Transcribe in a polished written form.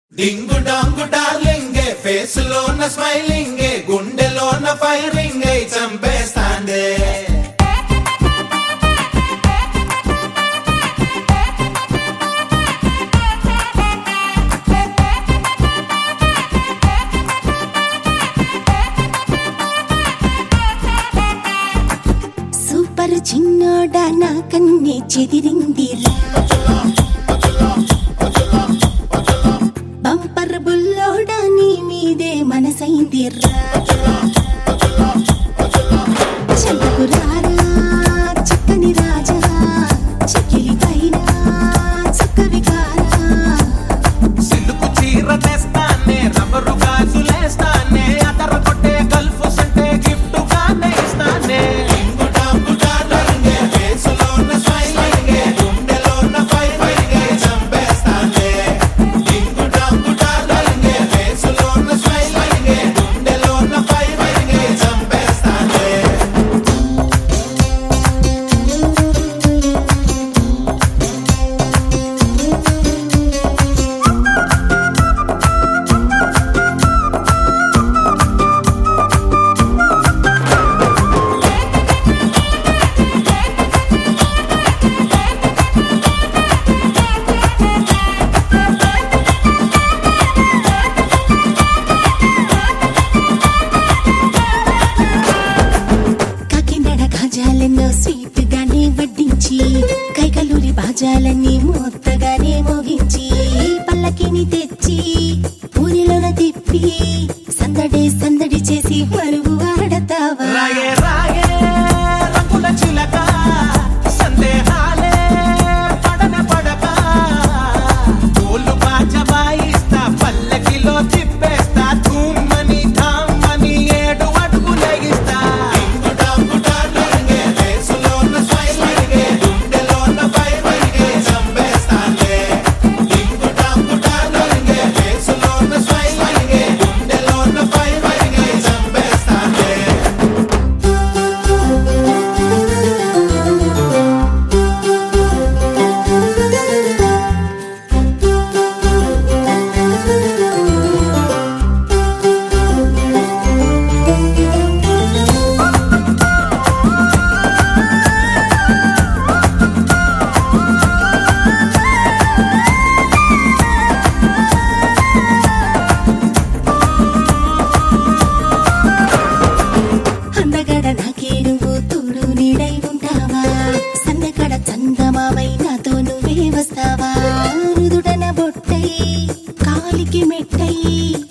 డింగు డాంగు డార్లింగే face లోన స్మైలింగే గుండెలోన ఫైరింగే చంపేస్తాందే super చిన్నోడా నా కన్నే చెదిరిందిరా బంపర్ బుల్లోడా నీ మీదే మనసైందిరా చెంతకు రారా చక్కని రాజా చెక్కిలి పైన చక్కవి కారా సిల్లుకు చీర తెస్తానే రబ్బరు గాజులేస్తానే అదర కొట్టే గల్ఫ్ సంటే గిఫ్ట్ గానే ఇస్తానే డింగు డాంగు డార్లింగే ఫేస్ లోన స్మైలింగే గుండెలోన ఫైరింగే చంపేస్తాందే డింగు డాంగు డార్లింగే ఫేస్ లోన స్మైలింగే గుండెలోన ఫైరింగే చంపేస్తాందే కాకినాడ గాజాలెన్నో స్వీట్ గానే వడ్డించి కైకలూరి బాజాలన్నీ మొత్తగానే మోగించి పల్లకిని తెచ్చి ఊరిలోన తిప్పి సందడి సందడి చేసి మరుగు ఆడతావా రాయే రాయే రంగుల చిలక సందేహాలే పడన పడక పూలు బాజబాయిస్తా పల్లకిలో తిప్పేస్తా ధూమ్మని ధామ్మని 7 అడుగులేగిస్తా డింగు డాంగు డార్లింగే ఫేసులోన స్మైలింగే గుండెలోన ఫైరింగే చంపేస్తాందే డింగు డాంగు డార్లింగే ఫేసులోన స్మైలింగే గుండెలోన ఫైరింగే చంపేస్తాందే అందగడ నాకే నువ్వు తోడు నీడై ఉంటావా సందగడ చందమామై నాతో నువ్వే వస్తావా రుదుడన బొట్టై కాలికి మెట్టై